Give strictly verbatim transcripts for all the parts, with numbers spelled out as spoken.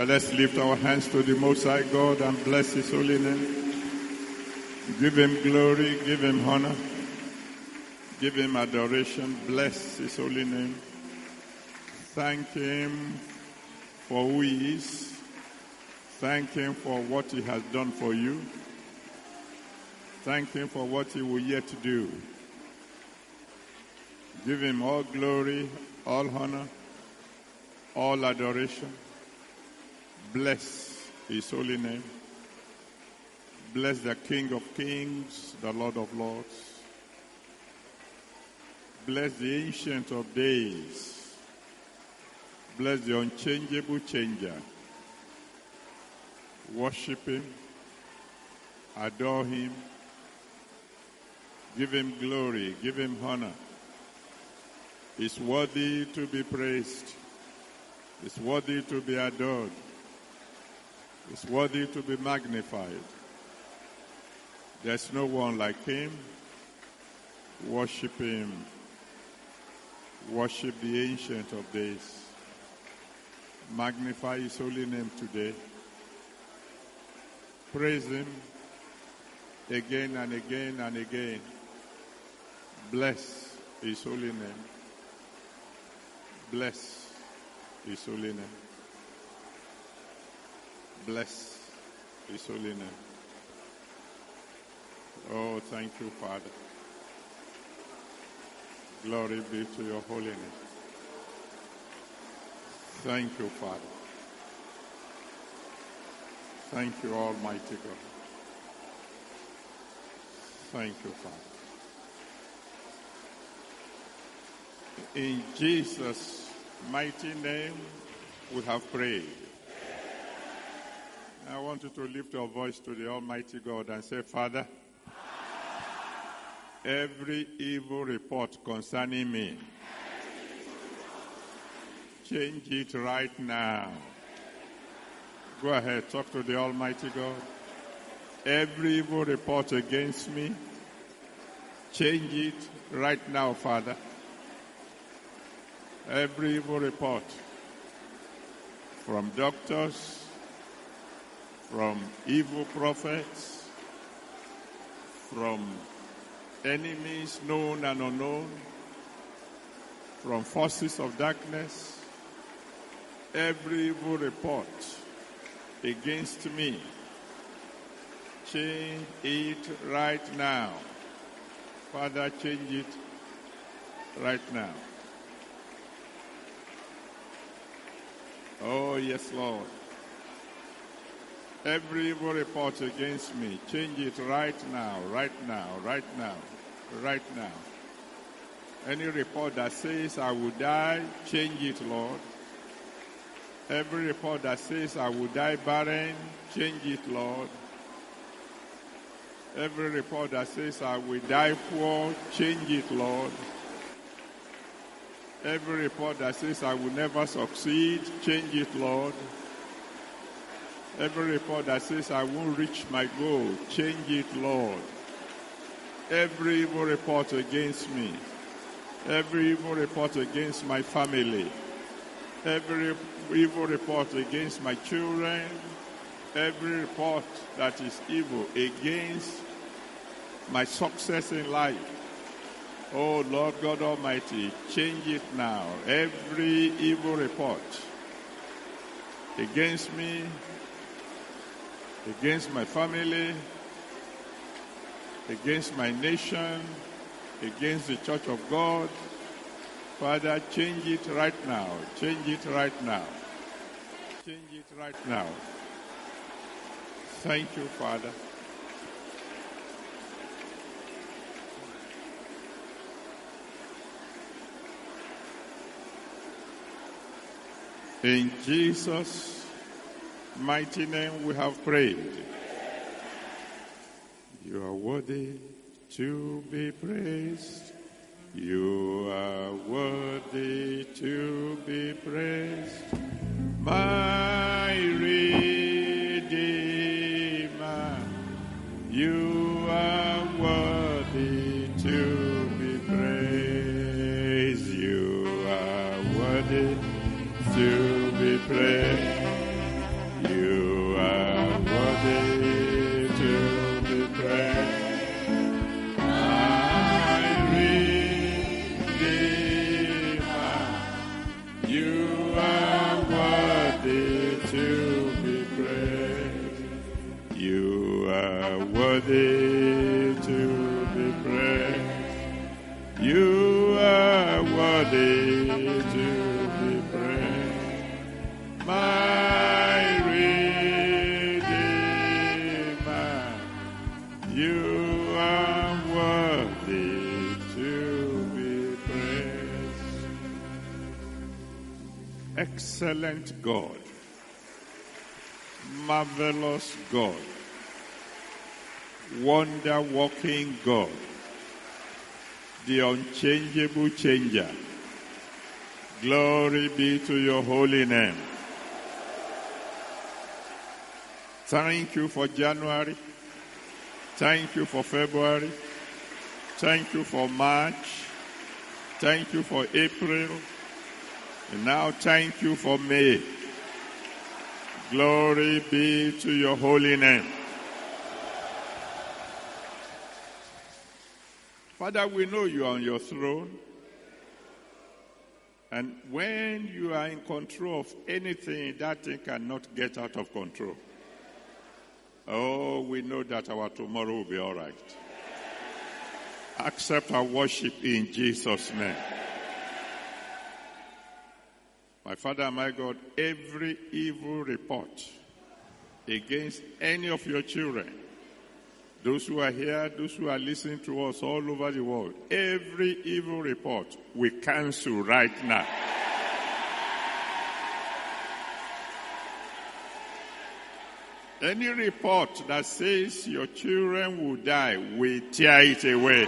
Now let's lift our hands to the Most High God and bless His holy name. Give Him glory, give Him honor, give Him adoration, bless His holy name. Thank Him for who He is. Thank Him for what He has done for you. Thank Him for what He will yet do. Give Him all glory, all honor, all adoration. Bless His holy name. Bless the King of Kings, the Lord of Lords. Bless the Ancient of Days. Bless the unchangeable changer. Worship Him. Adore Him. Give Him glory. Give Him honor. He's worthy to be praised. He's worthy to be adored. He's worthy to be magnified. There's no one like Him. Worship Him. Worship the Ancient of Days. Magnify His holy name today. Praise Him again and again and again. Bless His holy name. Bless His holy name. Bless His holy name. Oh, thank you, Father. Glory be to your holy name. Thank you, Father. Thank you, Almighty God. Thank you, Father. In Jesus' mighty name, we have prayed. I want you to lift your voice to the Almighty God and say, Father, every evil report concerning me, change it right now. Go ahead, talk to the Almighty God. Every evil report against me, change it right now, Father. Every evil report from doctors, from evil prophets, from enemies known and unknown, from forces of darkness, every evil report against me, change it right now. Father, change it right now. Oh, yes, Lord. Every evil report against me, change it right now, right now, right now, right now. Any report that says I will die, change it, Lord. Every report that says I will die barren, change it, Lord. Every report that says I will die poor, change it, Lord. Every report that says I will never succeed, change it, Lord. Every report that says I won't reach my goal, change it, Lord. Every evil report against me, every evil report against my family, every evil report against my children, every report that is evil against my success in life, oh, Lord God Almighty, change it now. Every evil report against me, against my family, against my nation, against the Church of God, Father, change it right now. Change it right now. Change it right now. Thank you, Father. In Jesus' mighty name we have prayed. You are worthy to be praised. You are worthy to be praised. My Redeemer, you are worthy to be praised. You are worthy to be praised. worthy to be praised. You are worthy to be praised. My Redeemer, you are worthy to be praised. Excellent God, marvelous God, wonder-working God, the unchangeable changer. Glory be to your holy name. Thank you for January. Thank you for February. Thank you for March. Thank you for April. And now thank you for May. Glory be to your holy name. Father, we know you are on your throne. And when you are in control of anything, that thing cannot get out of control. Oh, we know that our tomorrow will be all right. Accept our worship in Jesus' name. My Father and my God, every evil report against any of your children, those who are here, those who are listening to us all over the world, every evil report we cancel right now. Any report that says your children will die, we tear it away.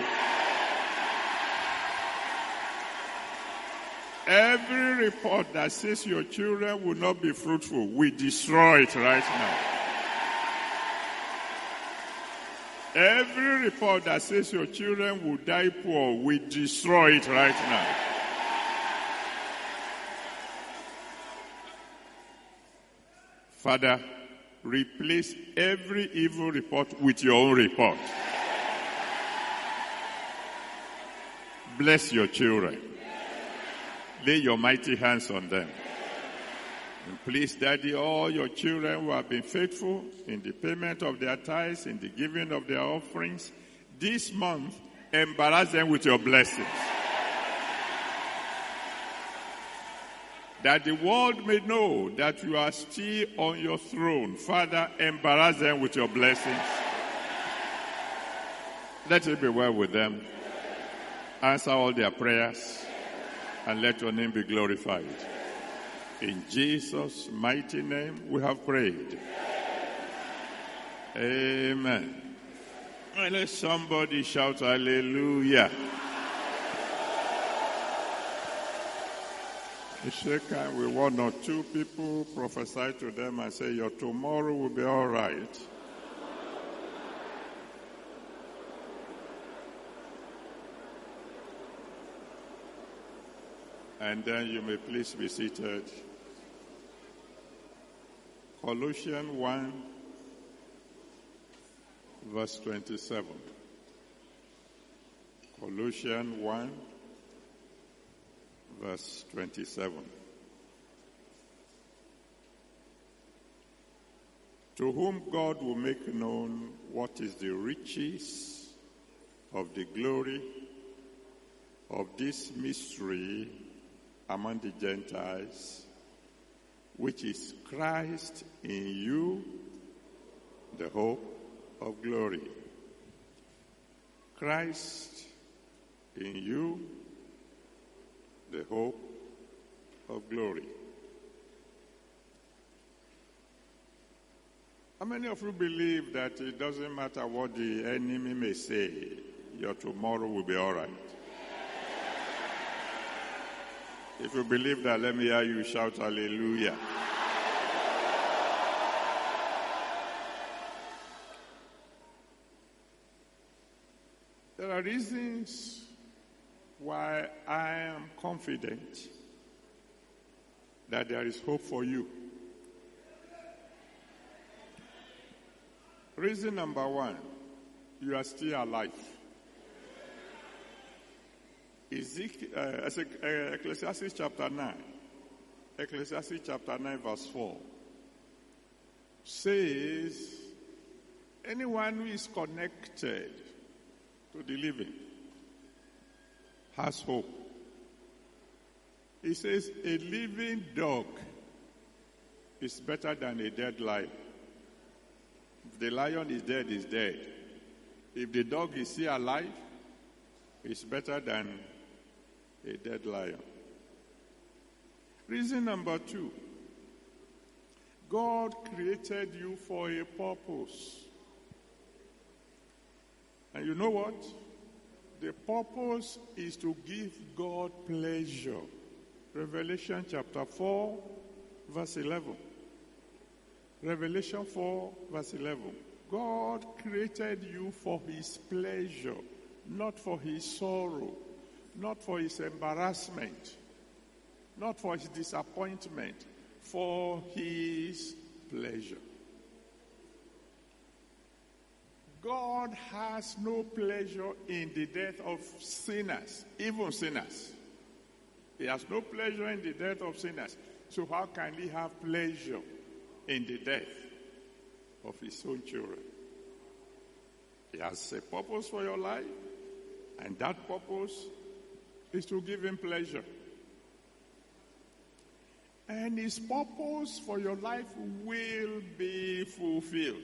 Every report that says your children will not be fruitful, we destroy it right now. Every report that says your children will die poor, we destroy it right now. Father, replace every evil report with your own report. Bless your children. Lay your mighty hands on them. And please, Daddy, all your children who have been faithful in the payment of their tithes, in the giving of their offerings, this month, embarrass them with your blessings. That the world may know that you are still on your throne. Father, embarrass them with your blessings. Let it be well with them. Answer all their prayers. And let your name be glorified. In Jesus' mighty name we have prayed. Amen. And let somebody shout hallelujah. You shake hands with one or two people, prophesy to them and say, your tomorrow will be all right. And then you may please be seated. Colossians one, verse twenty-seven. Colossians one, verse twenty-seven. To whom God will make known what is the riches of the glory of this mystery among the Gentiles, which is Christ in you, the hope of glory. Christ in you, the hope of glory. How many of you believe that it doesn't matter what the enemy may say, your tomorrow will be all right? If you believe that, let me hear you shout hallelujah. There are reasons why I am confident that there is hope for you. Reason number one, you are still alive. Ezekiel, uh, uh, Ecclesiastes chapter nine, Ecclesiastes chapter nine verse four says, Anyone who is connected to the living has hope. He says a living dog is better than a dead lion. If the lion is dead, he's dead. If the dog is still alive, it's better than a dead lion. Reason number two, God created you for a purpose. And you know what? The purpose is to give God pleasure. Revelation chapter four, verse eleven. Revelation four, verse eleven. God created you for his pleasure, not for his sorrow, not for his embarrassment, not for his disappointment, for his pleasure. God has no pleasure in the death of sinners, even sinners. He has no pleasure in the death of sinners. So how can he have pleasure in the death of his own children? He has a purpose for your life, and that purpose is to give him pleasure. And his purpose for your life will be fulfilled.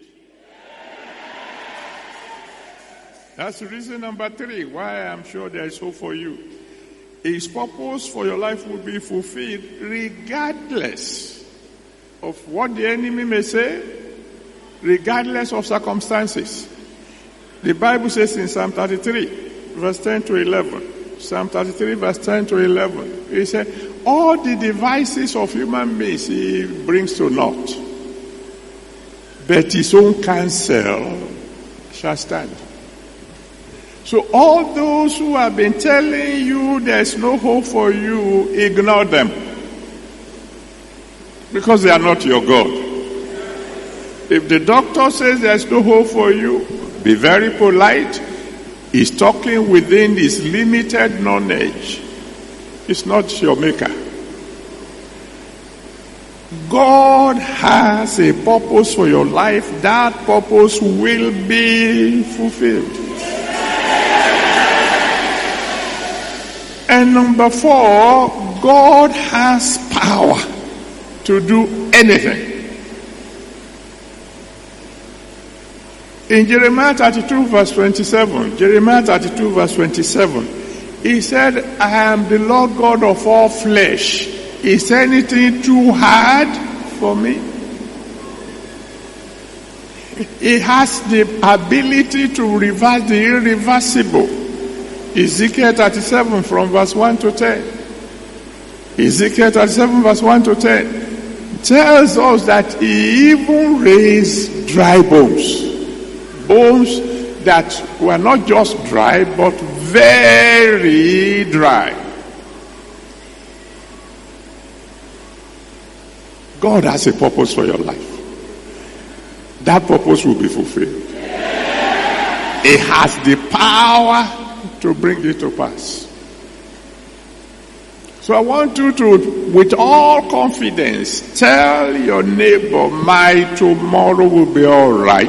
That's reason number three why I'm sure there is hope for you. His purpose for your life will be fulfilled regardless of what the enemy may say, regardless of circumstances. The Bible says in Psalm thirty-three, verse ten to eleven, Psalm thirty-three, verse ten to eleven, he said, all the devices of human beings he brings to naught, but his own counsel shall stand. So all those who have been telling you there's no hope for you, ignore them. Because they are not your God. If the doctor says there's no hope for you, be very polite. He's talking within his limited knowledge. It's not your maker. God has a purpose for your life. That purpose will be fulfilled. And number four, God has power to do anything. In Jeremiah thirty-two verse twenty-seven, Jeremiah thirty-two verse twenty-seven, he said, I am the Lord God of all flesh. Is anything too hard for me? He has the ability to reverse the irreversible. Ezekiel thirty-seven from verse one to ten. Ezekiel thirty-seven verse one to ten tells us that he even raised dry bones. Bones that were not just dry, but very dry. God has a purpose for your life. That purpose will be fulfilled. He has the power to bring it to pass. So I want you to, with all confidence, tell your neighbor, my tomorrow will be all right.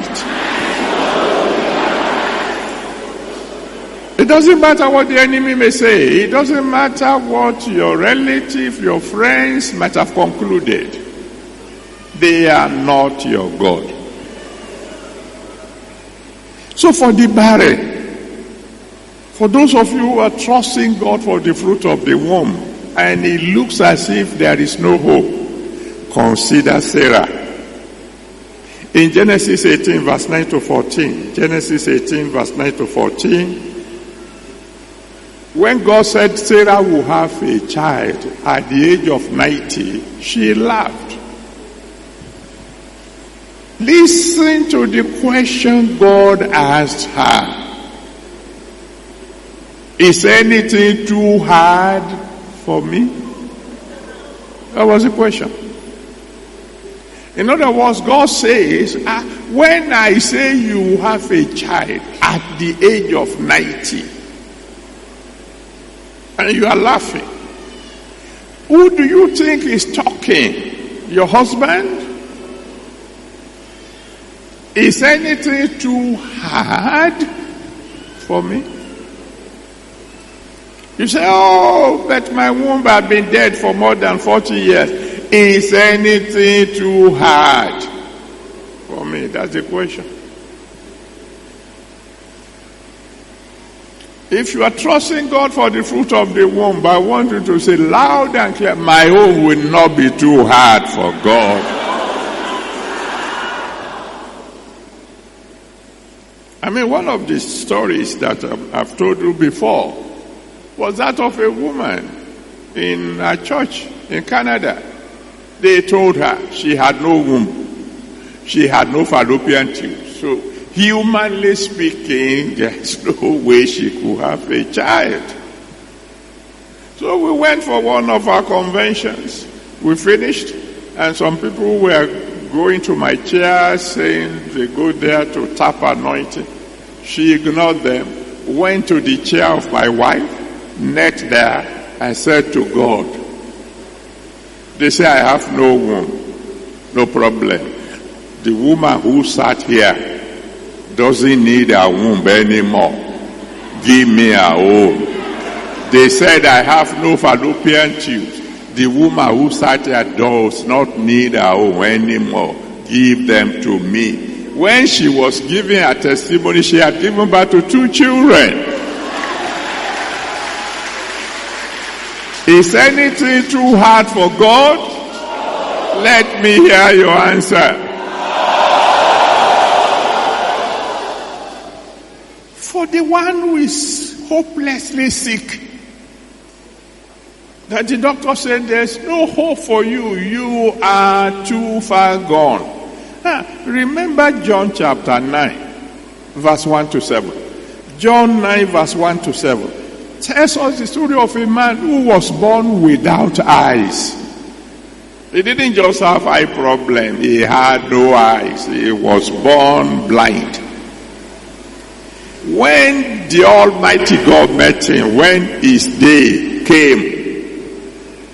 It doesn't matter what the enemy may say. It doesn't matter what your relative, your friends might have concluded. They are not your God. So for the barren, for those of you who are trusting God for the fruit of the womb, and it looks as if there is no hope, consider Sarah. In Genesis eighteen verse nine to fourteen, Genesis eighteen verse nine to fourteen, when God said Sarah will have a child at the age of ninety, she laughed. Listen to the question God asked her. Is anything too hard for me? That was the question. In other words, God says, ah, when I say you have a child at the age of ninety, and you are laughing, who do you think is talking? Your husband? Is anything too hard for me? You say, oh, but my womb has been dead for more than forty years. Is anything too hard for me? That's the question. If you are trusting God for the fruit of the womb, I want you to say loud and clear, my own will not be too hard for God. I mean, one of the stories that I've told you before was that of a woman in a church in Canada. They told her she had no womb. She had no fallopian tube. So, humanly speaking, there's no way she could have a child. So we went for one of our conventions. We finished, and some people were going to my chair saying they go there to tap anointing. She ignored them, went to the chair of my wife, knelt there, and said to God, they say I have no womb. No problem. The woman who sat here doesn't need a womb anymore. Give me a womb. They said I have no fallopian tubes. The woman who sat here does not need a womb anymore. Give them to me. When she was giving her testimony, she had given birth to two children. Is anything too hard for God? Let me hear your answer. For the one who is hopelessly sick, that the doctor said there's no hope for you, you are too far gone. Ah, remember John chapter nine, verse one to seven. John nine, verse one to seven. Tells us the story of a man who was born without eyes. He didn't just have eye problem, he had no eyes. He was born blind. When the Almighty God met him, when his day came,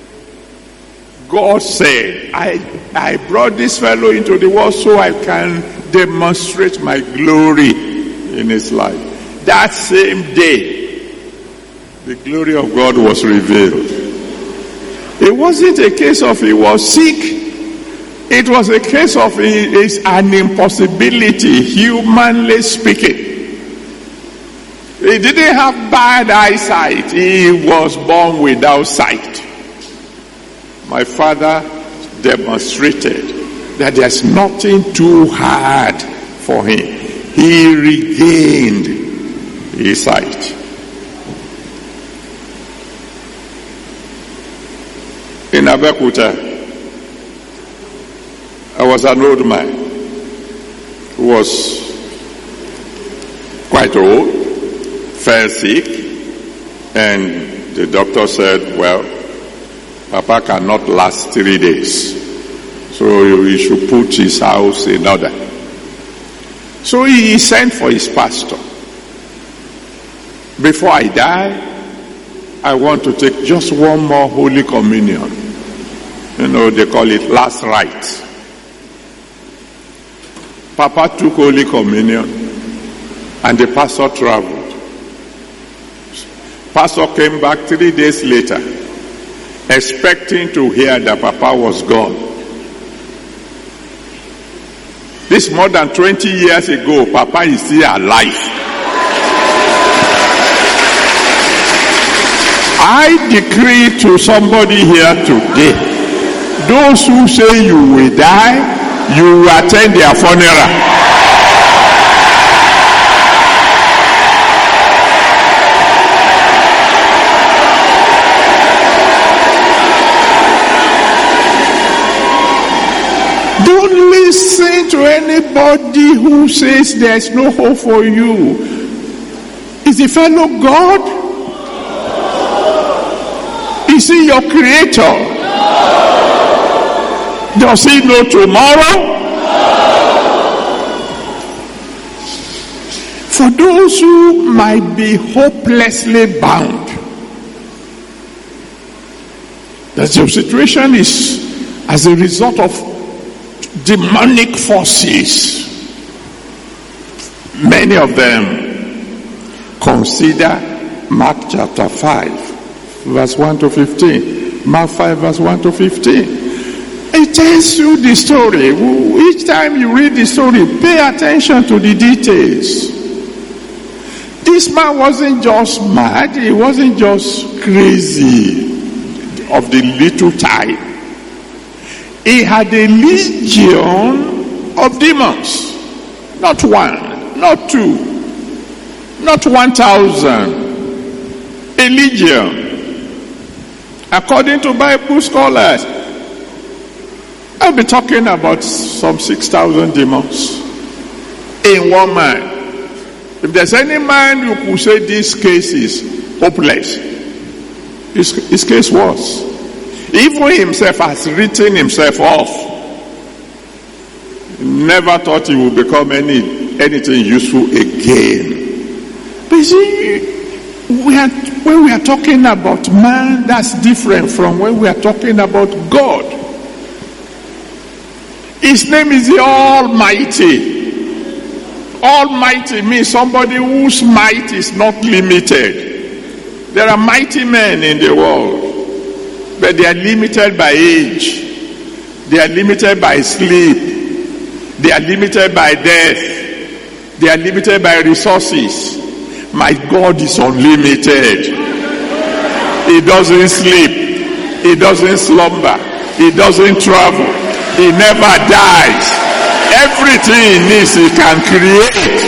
God said, I, I brought this fellow into the world so I can demonstrate my glory in his life. That same day, the glory of God was revealed. It wasn't a case of he was sick. It was a case of it is an impossibility, humanly speaking. He didn't have bad eyesight. He was born without sight. My father demonstrated that there's nothing too hard for him. He regained his sight. In Abeokuta, I was an old man who was quite old, fell sick, and the doctor said, well, Papa cannot last three days, so he should put his house in order. So he sent for his pastor. Before I die, I want to take just one more Holy Communion. You know, they call it last rites. Papa took Holy Communion and the pastor traveled. Pastor came back three days later, expecting to hear that Papa was gone. This more than twenty years ago, Papa is still alive. I decree to somebody here today, those who say you will die, you will attend their funeral. Don't listen to anybody who says there's no hope for you. Is the fellow God? Is he your creator? Does he know tomorrow? For those who might be hopelessly bound, that your situation is as a result of demonic forces, Many of them. Consider Mark chapter five, verse one to fifteen. Mark five, verse one to fifteen. It tells you the story. Each time you read the story, pay attention to the details. This man wasn't just mad, he wasn't just crazy of the little type. He had a legion of demons. Not one, not two, not one thousand. A legion. According to Bible scholars, I'll be talking about some six thousand demons in one man. If there's any man who could say this case is hopeless, his, his case was. Even himself has written himself off. Never thought he would become any anything useful again. But you see, we are, when we are talking about man, that's different from when we are talking about God. His name is the Almighty. Almighty means somebody whose might is not limited. There are mighty men in the world, but they are limited by age. They are limited by sleep. They are limited by death. They are limited by resources. My God is unlimited. He doesn't sleep. He doesn't slumber. He doesn't travel. He never dies. Everything he needs, he can create.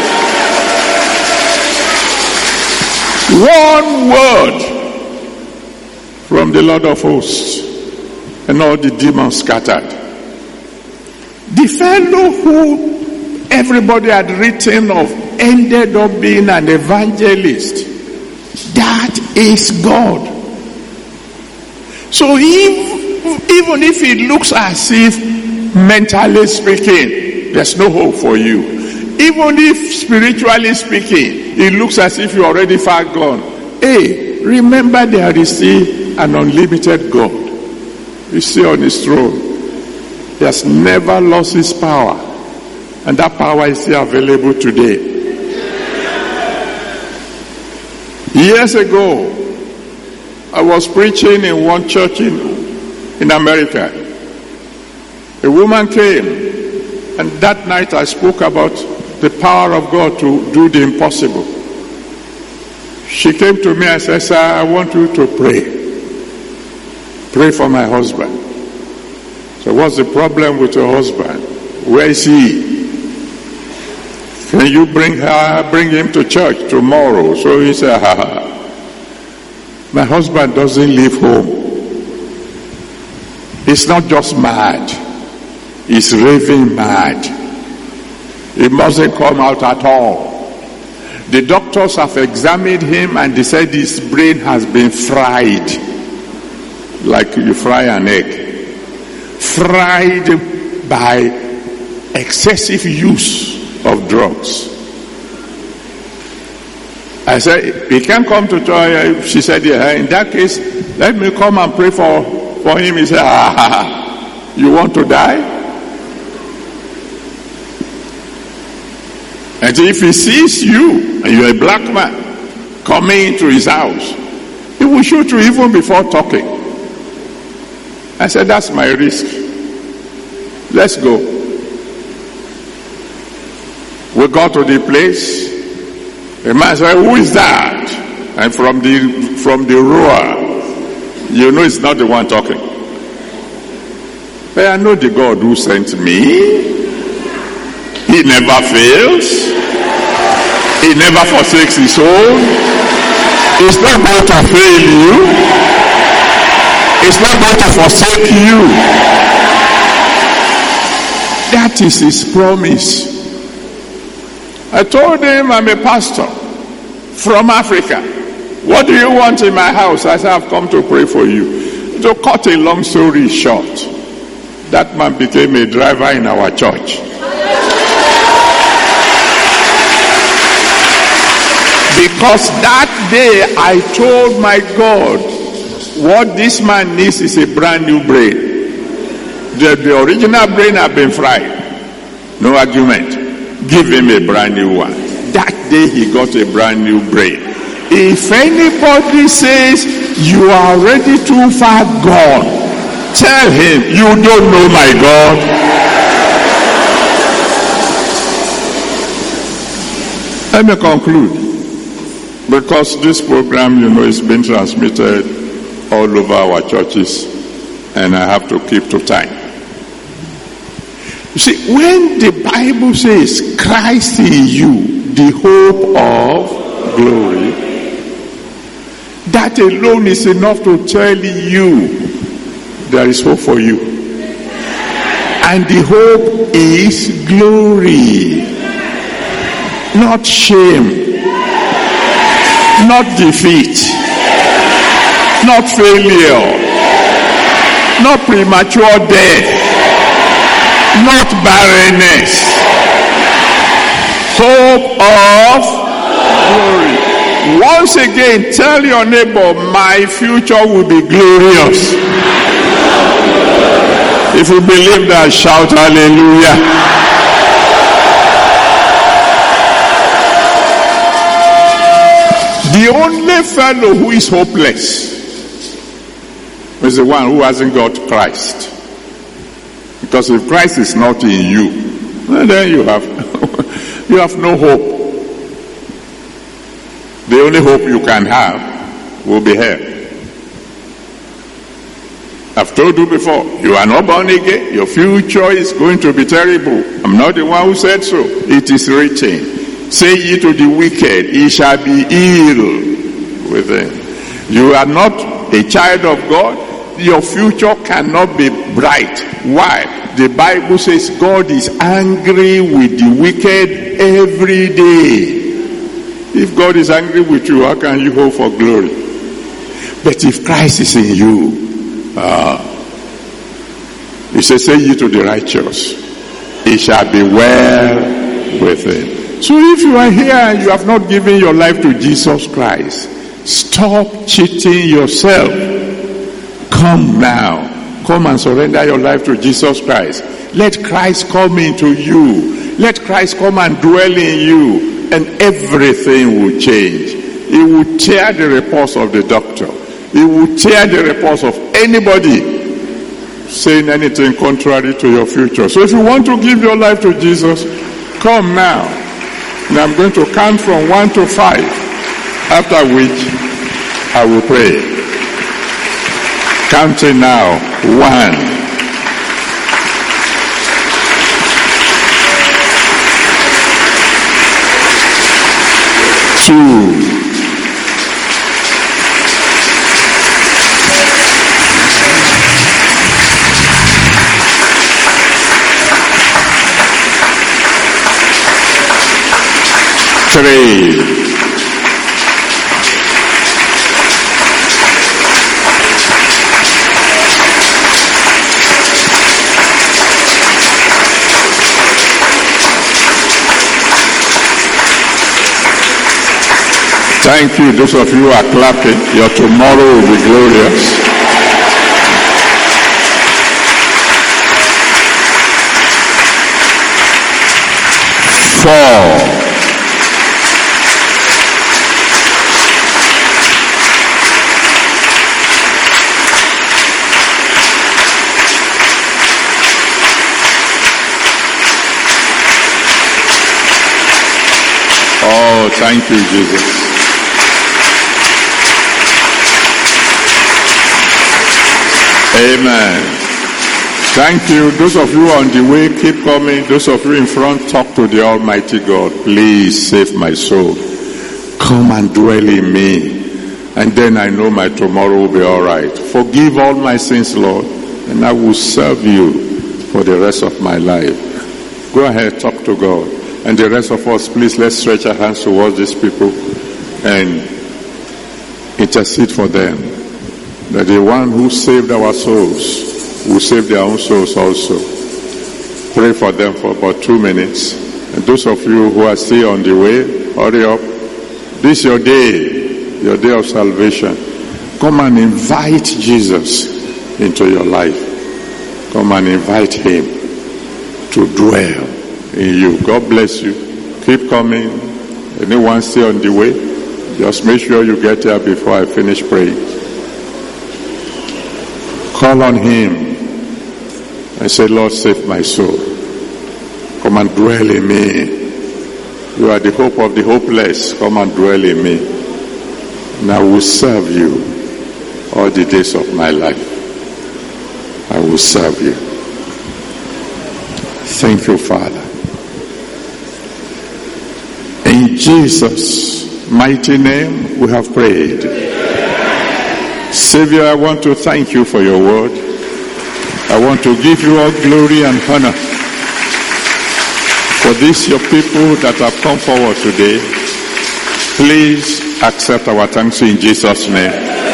One word from the Lord of hosts, and all the demons scattered. The fellow who everybody had written of ended up being an evangelist. That is God. So if, even if it looks as if mentally speaking, there's no hope for you. Even if spiritually speaking, it looks as if you're already far gone. Hey, remember there is still an unlimited God. He's still on his throne. He has never lost his power. And that power is still available today. Years ago, I was preaching in one church in, in America. A woman came, and that night I spoke about the power of God to do the impossible. She came to me and said, "Sir, I want you to pray. Pray for my husband." So what's the problem with your husband? Where is he? Can you bring her, bring him to church tomorrow? So he said, ha, ha. My husband doesn't leave home. He's not just mad. He's raving mad. He mustn't come out at all. The doctors have examined him and they said his brain has been fried. Like you fry an egg. Fried by excessive use of drugs. I said, he can't come to church. She said, yeah, in that case, let me come and pray for, for him. He said, ah, you want to die? And if he sees you, and you're a black man, coming into his house, he will shoot you even before talking. I said, that's my risk. Let's go. We got to the place. The man said, who is that? And from the from the roar, you know it's not the one talking. But I know the God who sent me. He never fails. He never forsakes his own. He's not going to fail you. He's not going to forsake you. That is his promise. I told him I'm a pastor from Africa. What do you want in my house? I said, I've come to pray for you. To cut a long story short, that man became a driver in our church. Because that day I told my God, what this man needs is a brand new brain. The, the original brain had been fried. No argument. give him a brand new one. That day he got a brand new brain. If anybody says you are already too far gone, tell him you don't know my God. Let me conclude. Because this program, you know, is being transmitted all over our churches, and I have to keep to time. You see, when the Bible says Christ in you, the hope of glory, that alone is enough to tell you there is hope for you. And the hope is glory, not shame, not defeat, not failure, not premature death, not barrenness. Hope of glory. Once again, tell your neighbor, my future will be glorious. If you believe that, shout hallelujah. The only fellow who is hopeless is the one who hasn't got Christ. Because if Christ is not in you, then you have you have no hope. The only hope you can have will be here. I've told you before, you are not born again. Your future is going to be terrible. I'm not the one who said so. It is written, say ye to the wicked, he shall be ill with him. You are not a child of God. Your future cannot be bright. Why? The Bible says God is angry with the wicked every day. If God is angry with you, how can you hope for glory? But if Christ is in you, uh, he says, say ye to the righteous, it shall be well with him. So if you are here and you have not given your life to Jesus Christ, stop cheating yourself. Come now. Come and surrender your life to Jesus Christ. Let Christ come into you. Let Christ come and dwell in you. And everything will change. It will tear the reports of the doctor. It will tear the reports of anybody saying anything contrary to your future. So if you want to give your life to Jesus, come now. And I'm going to count from one to five. After which I will pray. Counting now. One. Two. Three. Thank you. Those of you who are clapping, your tomorrow will be glorious. Four. Oh, thank you, Jesus. Amen. Thank you. Those of you on the way, keep coming. Those of you in front, talk to the Almighty God. Please save my soul. Come and dwell in me. And then I know my tomorrow will be all right. Forgive all my sins, Lord, and I will serve you for the rest of my life. Go ahead, talk to God. And the rest of us, please, let's stretch our hands towards these people and intercede for them. That the one who saved our souls will save their own souls also. Pray for them for about two minutes. And those of you who are still on the way, hurry up. This is your day, your day of salvation. Come and invite Jesus into your life. Come and invite him to dwell in you. God bless you. Keep coming. Anyone still on the way? Just make sure you get here before I finish praying. Call on him and say, Lord, save my soul. Come and dwell in me. You are the hope of the hopeless. Come and dwell in me. And I will serve you all the days of my life. I will serve you. Thank you, Father. In Jesus' mighty name we have prayed. Savior, I want to thank you for your word. I want to give you all glory and honor for this your people that have come forward today. Please accept our thanks in Jesus' name.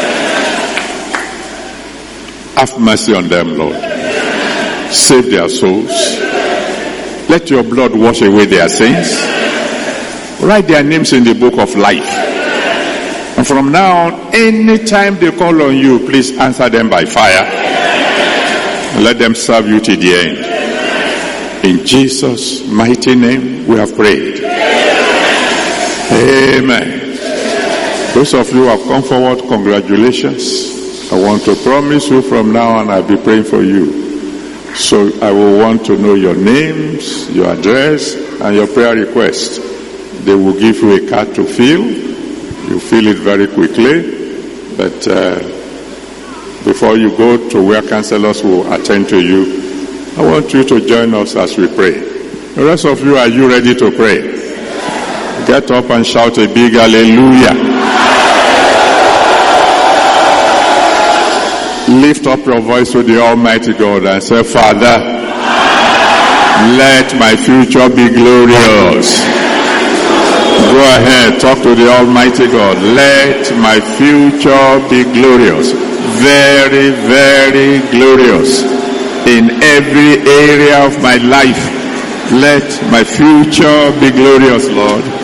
Have mercy on them, Lord. Save their souls. Let your blood wash away their sins. Write their names in the book of life. And from now on, anytime they call on you, please answer them by fire. And let them serve you to the end. In Jesus' mighty name we have prayed. Amen. Those of you who have come forward, congratulations. I want to promise you from now on I'll be praying for you. So I will want to know your names, your address, and your prayer request. They will give you a card to fill. You fill it very quickly. But uh, before you go to where counselors will attend to you, I want you to join us as we pray. The rest of you, are you ready to pray? Get up and shout a big hallelujah. Lift up your voice to the Almighty God and say, Father, let my future be glorious. Go ahead, talk to the Almighty God. Let my future be glorious. Very, very glorious. In every area of my life, let my future be glorious, Lord.